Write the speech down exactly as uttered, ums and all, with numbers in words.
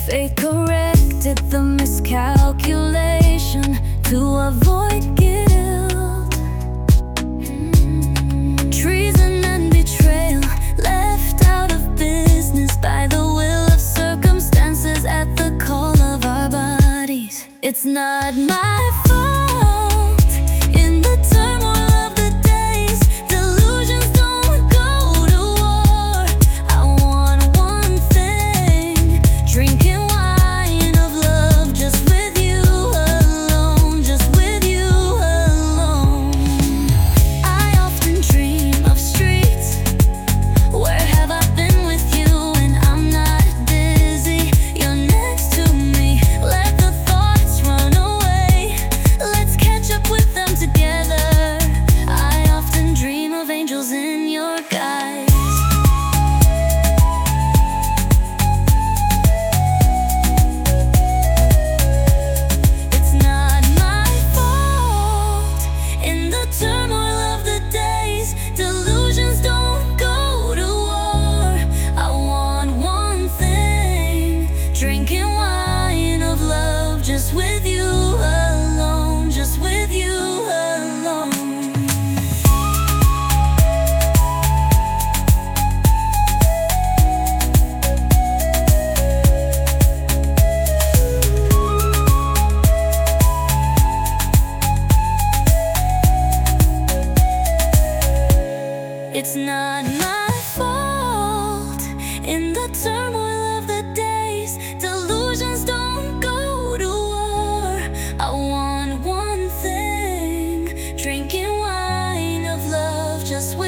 Fate corrected the miscalculation to avoid guilt. Treason and betrayal left out of business by the will of circumstances at the call of our bodies. It's not my fault. In the turmoil of the days, delusions don't go to war. I want one thing, drinking wine of love just with you alone, just with you alone. I often dream of streets. Where have I been with you when I'm not busy? You're next to me. Let the thoughts run away. Let's catch up with them together. I often dream of angels in your guise. It's not my fault. In the turmoil of the days, delusions don't go to war. I want one thing, drinking wine of love just with you alone, just with you alone. It's not my fault. In the turmoil of the days, delusions don't go to war. I want one thing, drinking wine of love just with